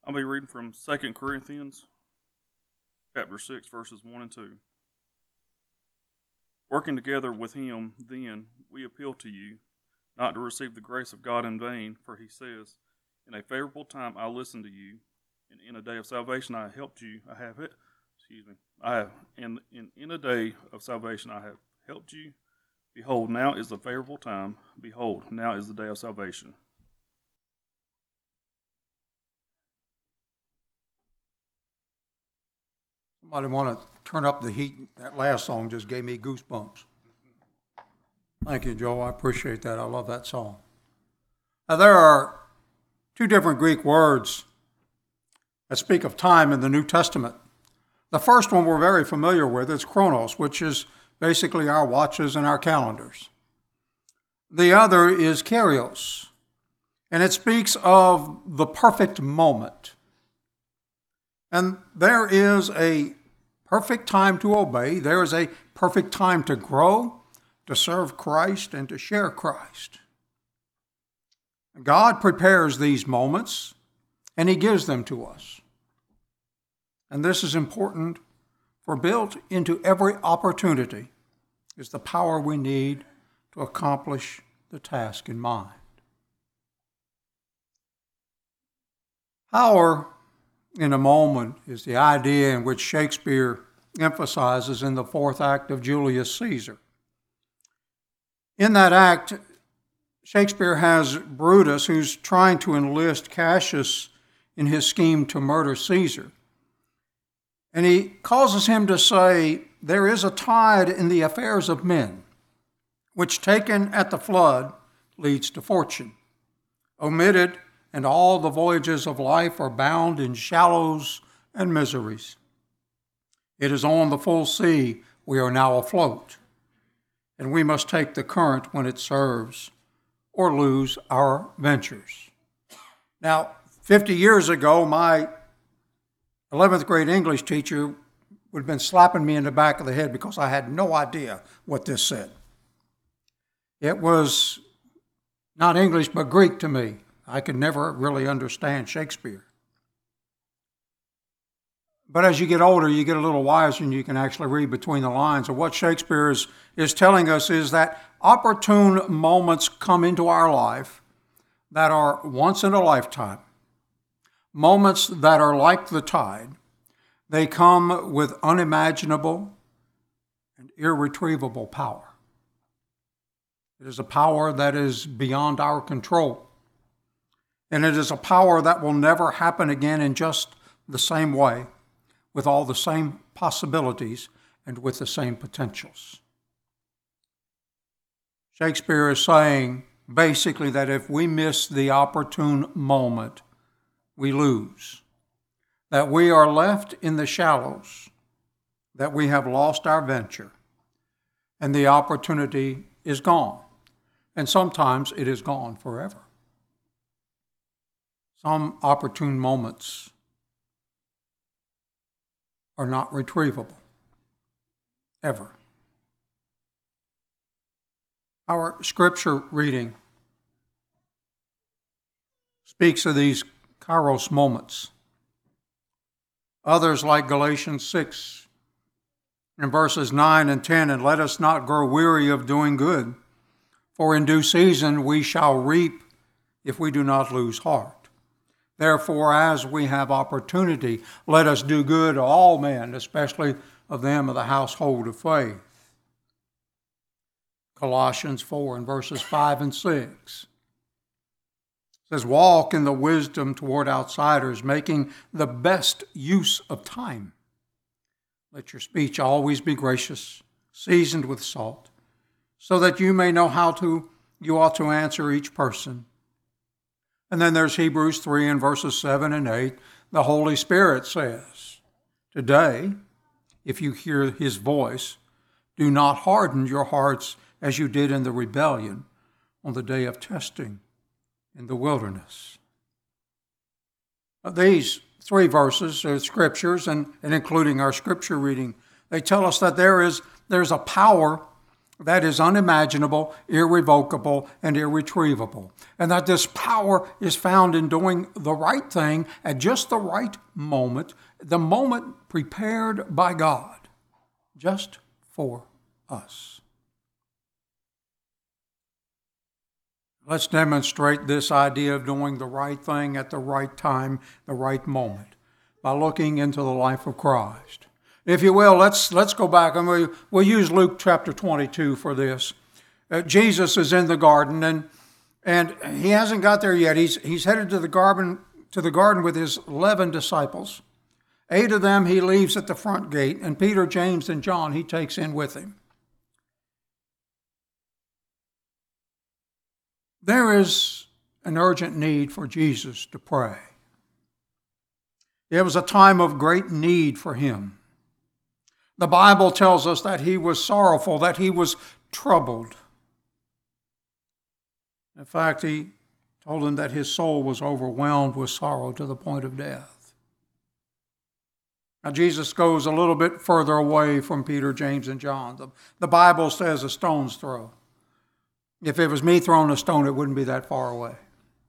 I'll be reading from 2 Corinthians chapter 6, verses 1 and 2. Working together with him, then, we appeal to you, not to receive the grace of God in vain, for he says, in a favorable time I listened to you, and in a day of salvation I helped you. In a day of salvation I have helped you. Behold, now is the favorable time. Behold, now is the day of salvation. Somebody want to turn up the heat? That last song just gave me goosebumps. Thank you, Joe. I appreciate that. I love that song. Now, there are two different Greek words that speak of time in the New Testament. The first one we're very familiar with is chronos, which is basically our watches and our calendars. The other is kairos, and it speaks of the perfect moment. And there is a perfect time to obey. There is a perfect time to grow, to serve Christ, and to share Christ. God prepares these moments, and he gives them to us. And this is important, for built into every opportunity is the power we need to accomplish the task in mind. Power in a moment is the idea in which Shakespeare emphasizes in the fourth act of Julius Caesar. In that act, Shakespeare has Brutus, who's trying to enlist Cassius in his scheme to murder Caesar. And he causes him to say, there is a tide in the affairs of men, which taken at the flood leads to fortune. Omitted, and all the voyages of life are bound in shallows and miseries. It is on the full sea we are now afloat, and we must take the current when it serves, or lose our ventures. Now, 50 years ago, my 11th grade English teacher would have been slapping me in the back of the head because I had no idea what this said. It was not English but Greek to me. I could never really understand Shakespeare. But as you get older, you get a little wiser and you can actually read between the lines. And what Shakespeare is telling us is that opportune moments come into our life that are once in a lifetime. Moments that are like the tide. They come with unimaginable and irretrievable power. It is a power that is beyond our control. And it is a power that will never happen again in just the same way, with all the same possibilities and with the same potentials. Shakespeare is saying basically that if we miss the opportune moment, we lose. That we are left in the shallows, that we have lost our venture, and the opportunity is gone. And sometimes it is gone forever. Some opportune moments are not retrievable, ever. Our scripture reading speaks of these kairos moments. Others, like Galatians 6, in verses 9 and 10, and let us not grow weary of doing good, for in due season we shall reap if we do not lose heart. Therefore, as we have opportunity, let us do good to all men, especially of them of the household of faith. Colossians 4 and verses 5 and 6 says, walk in the wisdom toward outsiders, making the best use of time. Let your speech always be gracious, seasoned with salt, so that you may know you ought to answer each person. And then there's Hebrews 3 and verses 7 and 8. The Holy Spirit says, today, if you hear his voice, do not harden your hearts as you did in the rebellion on the day of testing in the wilderness. These three verses are scriptures, and including our scripture reading, they tell us that there's a power that is unimaginable, irrevocable, and irretrievable. And that this power is found in doing the right thing at just the right moment, the moment prepared by God, just for us. Let's demonstrate this idea of doing the right thing at the right time, the right moment, by looking into the life of Christ. If you will, let's go back, and we'll use Luke chapter 22 for this. Jesus is in the garden, and he hasn't got there yet. He's headed to the garden with his 11 disciples. 8 of them he leaves at the front gate, and Peter, James, and John he takes in with him. There is an urgent need for Jesus to pray. It was a time of great need for him. The Bible tells us that he was sorrowful, that he was troubled. In fact, he told them that his soul was overwhelmed with sorrow to the point of death. Now, Jesus goes a little bit further away from Peter, James, and John. The Bible says a stone's throw. If it was me throwing a stone, it wouldn't be that far away.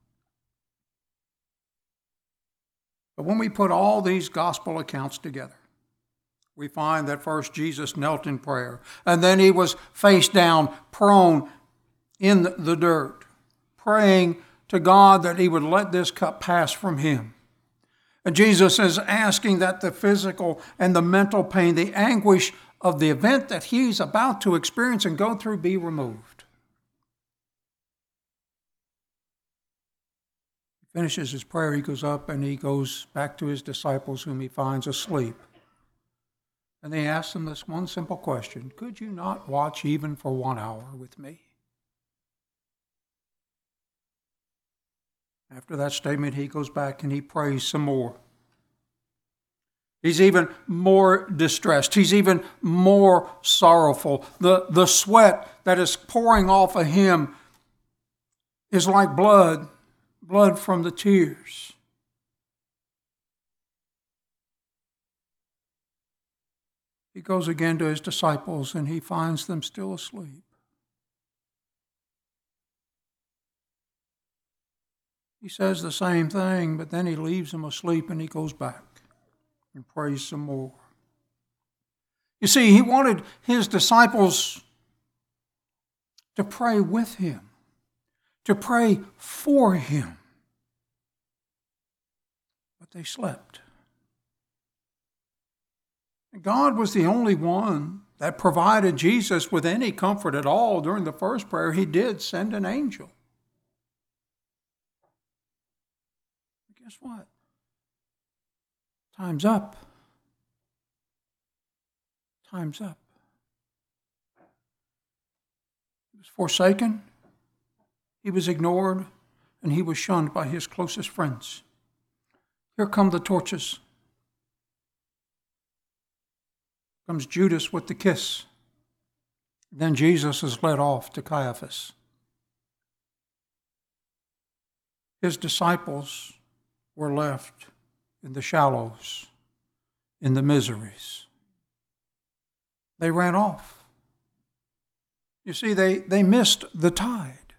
But when we put all these gospel accounts together, we find that first Jesus knelt in prayer, and then he was face down, prone in the dirt, praying to God that he would let this cup pass from him. And Jesus is asking that the physical and the mental pain, the anguish of the event that he's about to experience and go through be removed. He finishes his prayer, he goes up and he goes back to his disciples whom he finds asleep. And they ask him this one simple question: could you not watch even for 1 hour with me? After that statement, he goes back and he prays some more. He's even more distressed. He's even more sorrowful. The sweat that is pouring off of him is like blood from the tears. He goes again to his disciples and he finds them still asleep. He says the same thing, but then he leaves them asleep and he goes back and prays some more. You see, he wanted his disciples to pray with him, to pray for him. But they slept. God was the only one that provided Jesus with any comfort at all during the first prayer. He did send an angel. But guess what? Time's up. Time's up. He was forsaken, he was ignored, and he was shunned by his closest friends. Here come the torches. Comes Judas with the kiss. Then Jesus is led off to Caiaphas. His disciples were left in the shallows, in the miseries. They ran off. You see, they missed the tide.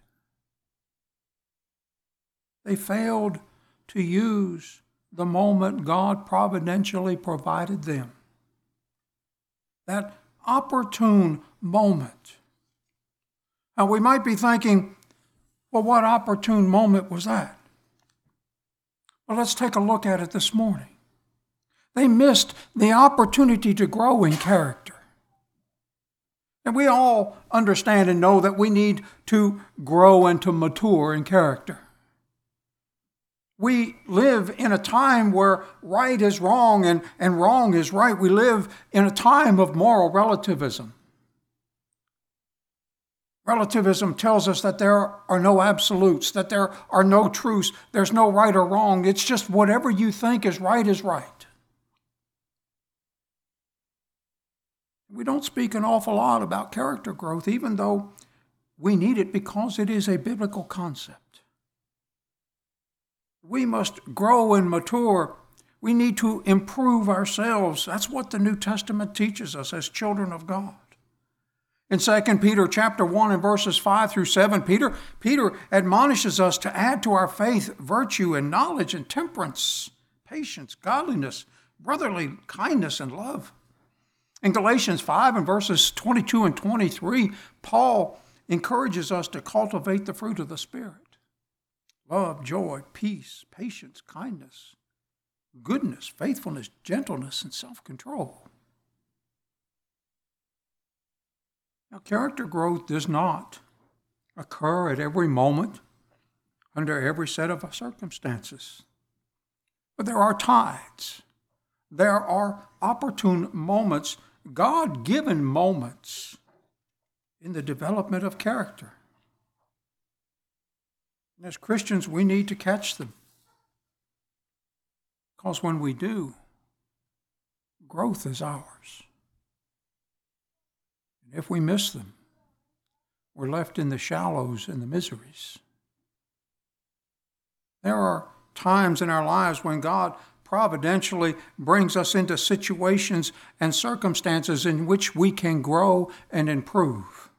They failed to use the moment God providentially provided them. That opportune moment. Now we might be thinking, well, what opportune moment was that? Well, let's take a look at it this morning. They missed the opportunity to grow in character. And we all understand and know that we need to grow and to mature in character. We live in a time where right is wrong and wrong is right. We live in a time of moral relativism. Relativism tells us that there are no absolutes, that there are no truths, there's no right or wrong. It's just whatever you think is right is right. We don't speak an awful lot about character growth, even though we need it because it is a biblical concept. We must grow and mature. We need to improve ourselves. That's what the New Testament teaches us as children of God. In 2 Peter chapter 1 and verses 5 through 7, Peter admonishes us to add to our faith virtue and knowledge and temperance, patience, godliness, brotherly kindness, and love. In Galatians 5 and verses 22 and 23, Paul encourages us to cultivate the fruit of the Spirit: love, joy, peace, patience, kindness, goodness, faithfulness, gentleness, and self-control. Now, character growth does not occur at every moment, under every set of circumstances. But there are tides. There are opportune moments, God-given moments in the development of character. And as Christians, we need to catch them. Because when we do, growth is ours. And if we miss them, we're left in the shallows and the miseries. There are times in our lives when God providentially brings us into situations and circumstances in which we can grow and improve.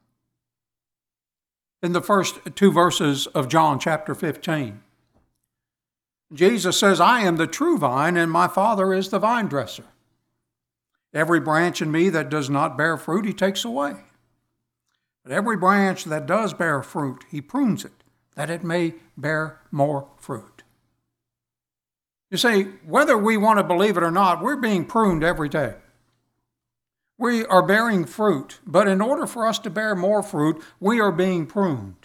In the first 2 verses of John chapter 15, Jesus says, "I am the true vine, and my Father is the vine dresser. Every branch in me that does not bear fruit, he takes away. But every branch that does bear fruit, he prunes it, that it may bear more fruit." You see, whether we want to believe it or not, we're being pruned every day. We are bearing fruit, but in order for us to bear more fruit, we are being pruned.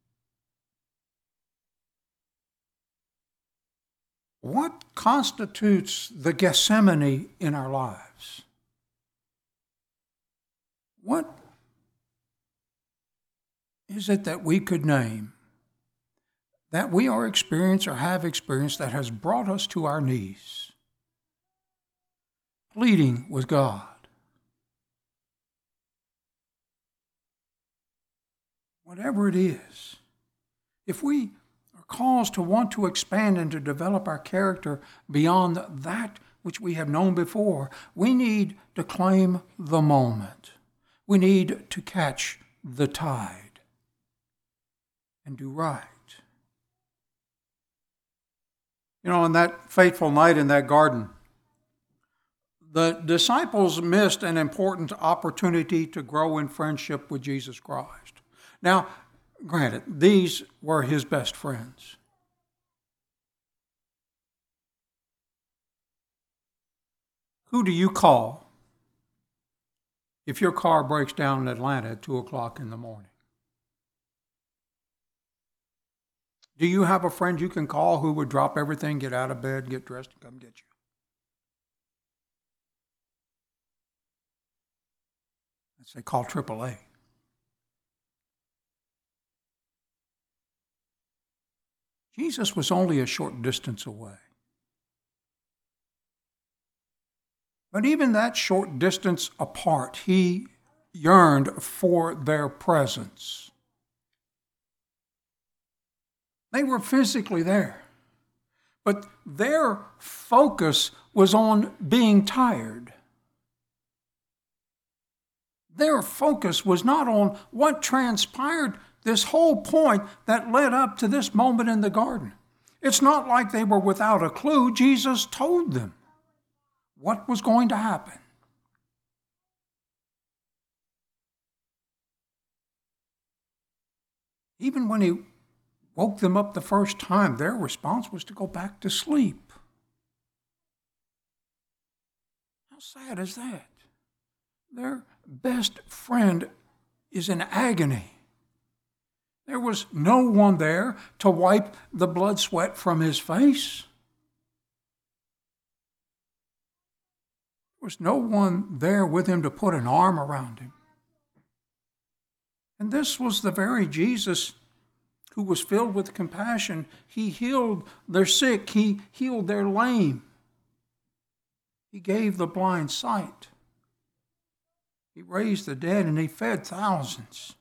What constitutes the Gethsemane in our lives? What is it that we could name that we are experiencing or have experienced that has brought us to our knees, pleading with God? Whatever it is, if we are caused to want to expand and to develop our character beyond that which we have known before, we need to claim the moment. We need to catch the tide and do right. You know, on that fateful night in that garden, the disciples missed an important opportunity to grow in friendship with Jesus Christ. Now, granted, these were his best friends. Who do you call if your car breaks down in Atlanta at 2 o'clock in the morning? Do you have a friend you can call who would drop everything, get out of bed, get dressed, and come get you? Let's say call AAA. Jesus was only a short distance away. But even that short distance apart, he yearned for their presence. They were physically there, but their focus was on being tired. Their focus was not on what transpired this whole point that led up to this moment in the garden. It's not like they were without a clue. Jesus told them what was going to happen. Even when he woke them up the first time, their response was to go back to sleep. How sad is that? Their best friend is in agony. There was no one there to wipe the blood sweat from his face. There was no one there with him to put an arm around him. And this was the very Jesus who was filled with compassion. He healed their sick. He healed their lame. He gave the blind sight. He raised the dead, and he fed thousands.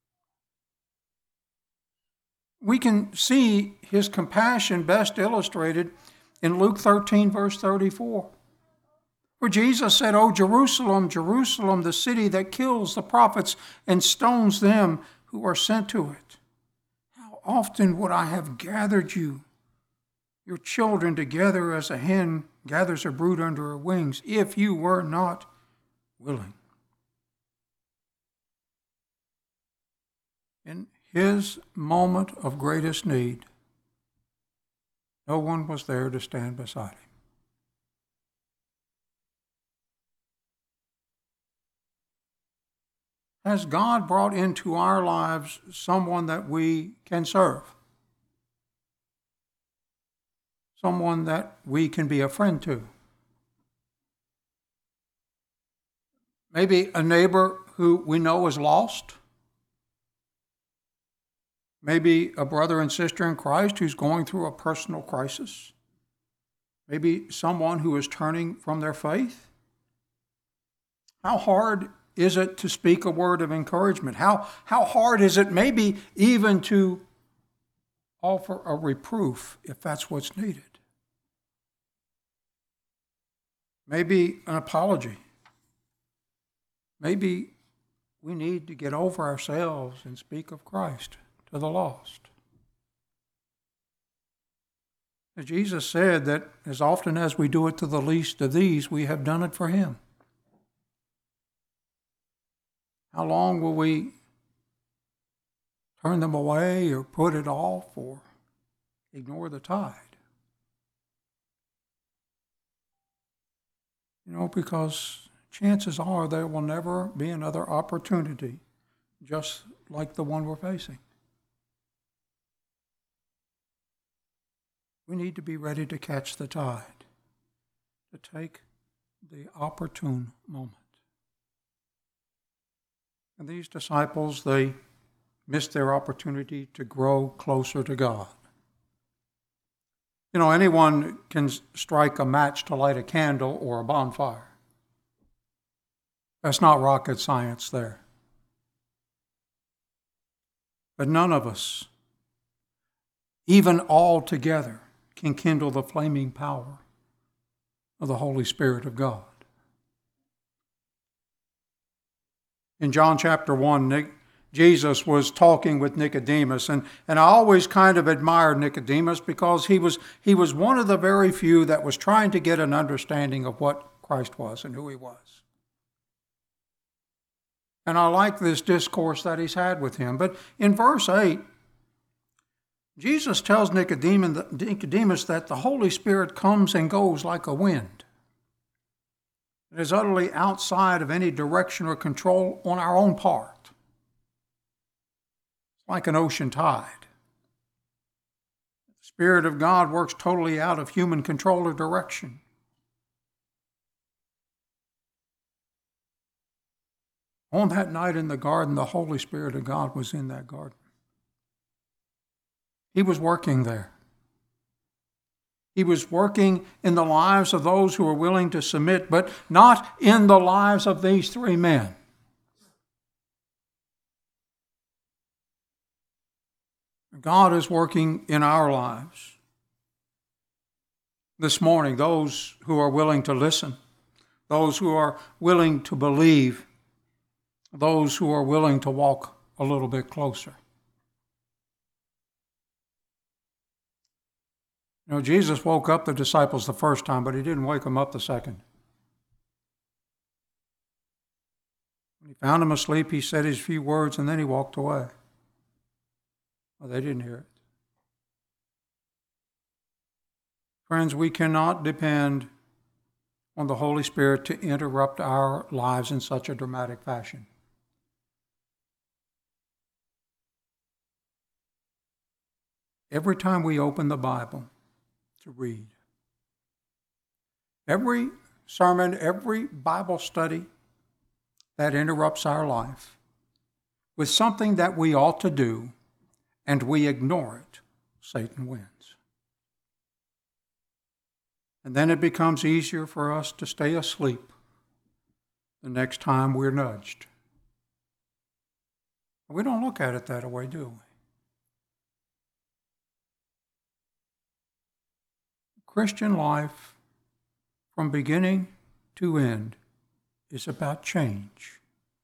We can see his compassion best illustrated in Luke 13, verse 34. For Jesus said, "O Jerusalem, Jerusalem, the city that kills the prophets and stones them who are sent to it. How often would I have gathered you, your children, together as a hen gathers her brood under her wings, if you were not willing." In his moment of greatest need, no one was there to stand beside him. Has God brought into our lives someone that we can serve? Someone that we can be a friend to? Maybe a neighbor who we know is lost? Maybe a brother and sister in Christ who's going through a personal crisis? Maybe someone who is turning from their faith? How hard is it to speak a word of encouragement? How hard is it maybe even to offer a reproof if that's what's needed? Maybe an apology. Maybe we need to get over ourselves and speak of Christ to the lost. Jesus said that as often as we do it to the least of these, we have done it for him. How long will we turn them away or put it off or ignore the tide? Because chances are there will never be another opportunity just like the one we're facing. We need to be ready to catch the tide, to take the opportune moment. And these disciples, they missed their opportunity to grow closer to God. Anyone can strike a match to light a candle or a bonfire. That's not rocket science there. But none of us, even all together, can kindle the flaming power of the Holy Spirit of God. In John chapter 1, Jesus was talking with Nicodemus, and I always kind of admired Nicodemus because he was one of the very few that was trying to get an understanding of what Christ was and who he was. And I like this discourse that he's had with him. But in verse 8, Jesus tells Nicodemus that the Holy Spirit comes and goes like a wind. It is utterly outside of any direction or control on our own part. It's like an ocean tide. The Spirit of God works totally out of human control or direction. On that night in the garden, the Holy Spirit of God was in that garden. He was working there. He was working in the lives of those who were willing to submit, but not in the lives of these three men. God is working in our lives. This morning, those who are willing to listen, those who are willing to believe, those who are willing to walk a little bit closer. Jesus woke up the disciples the first time, but he didn't wake them up the second. When he found them asleep, he said his few words, and then he walked away. Well, they didn't hear it. Friends, we cannot depend on the Holy Spirit to interrupt our lives in such a dramatic fashion. Every time we open the Bible to read, every sermon, every Bible study that interrupts our life with something that we ought to do and we ignore it, Satan wins. And then it becomes easier for us to stay asleep the next time we're nudged. We don't look at it that way, do we? Christian life, from beginning to end is about change.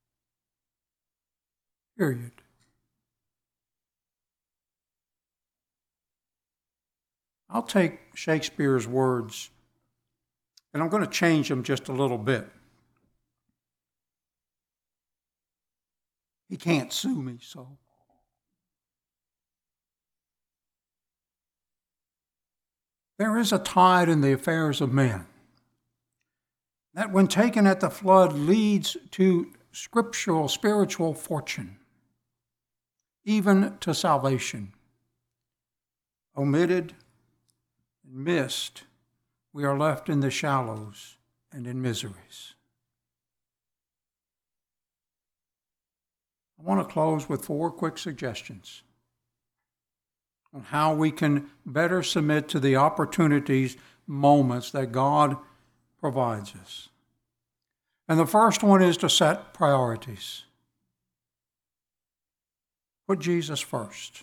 Period. I'll take Shakespeare's words, and I'm going to change them just a little bit. He can't sue me, so. There is a tide in the affairs of men that, when taken at the flood, leads to scriptural, spiritual fortune, even to salvation. Omitted and missed, we are left in the shallows and in miseries. I want to close with 4 quick suggestions on how we can better submit to the opportunities, moments that God provides us. And the first one is to set priorities. Put Jesus first.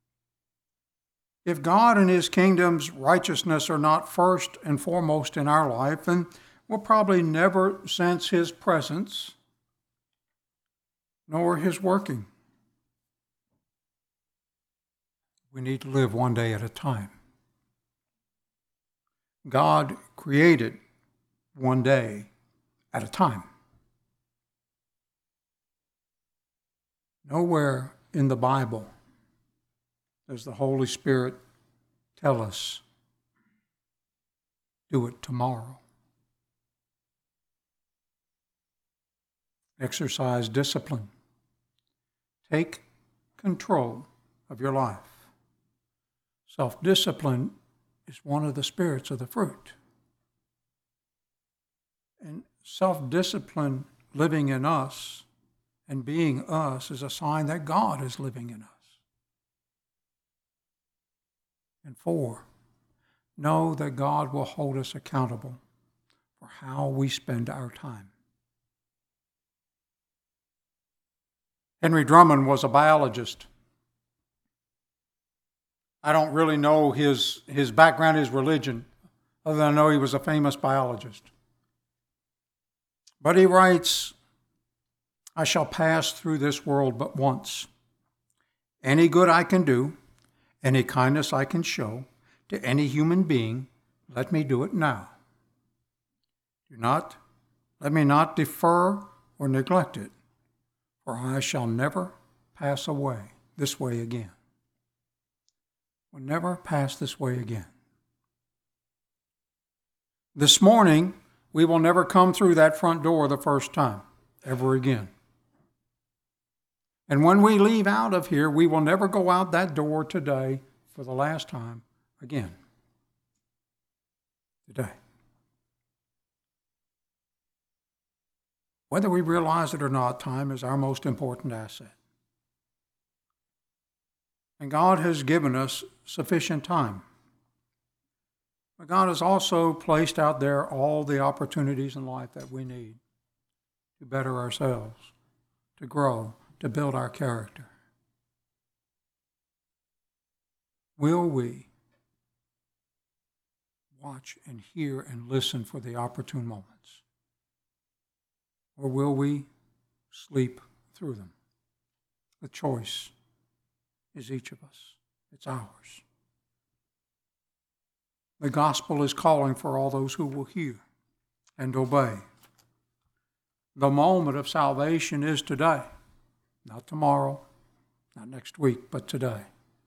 If God and His kingdom's righteousness are not first and foremost in our life, then we'll probably never sense His presence nor His working. We need to live one day at a time. God created one day at a time. Nowhere in the Bible does the Holy Spirit tell us, do it tomorrow. Exercise discipline. Take control of your life. Self-discipline is one of the spirits of the fruit. And self-discipline living in us and being us is a sign that God is living in us. And 4, know that God will hold us accountable for how we spend our time. Henry Drummond was a biologist. I don't really know his background, his religion, other than I know he was a famous biologist. But he writes, I shall pass through this world but once. Any good I can do, any kindness I can show to any human being, let me do it now. Let me not defer or neglect it, for I shall never pass away this way again. Will never pass this way again. This morning, we will never come through that front door the first time, ever again. And when we leave out of here, we will never go out that door today for the last time again. Today. Whether we realize it or not, time is our most important asset. And God has given us sufficient time. But God has also placed out there all the opportunities in life that we need to better ourselves, to grow, to build our character. Will we watch and hear and listen for the opportune moments? Or will we sleep through them? The choice is each of us. It's ours. The gospel is calling for all those who will hear and obey. The moment of salvation is today, not tomorrow, not next week, but today.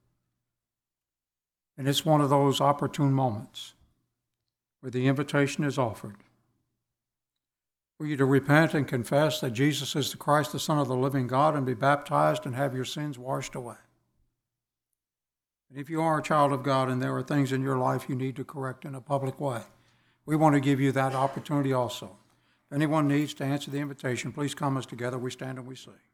And it's one of those opportune moments where the invitation is offered for you to repent and confess that Jesus is the Christ, the Son of the living God, and be baptized and have your sins washed away. And if you are a child of God and there are things in your life you need to correct in a public way, we want to give you that opportunity also. If anyone needs to answer the invitation, please come as together we stand and we sing.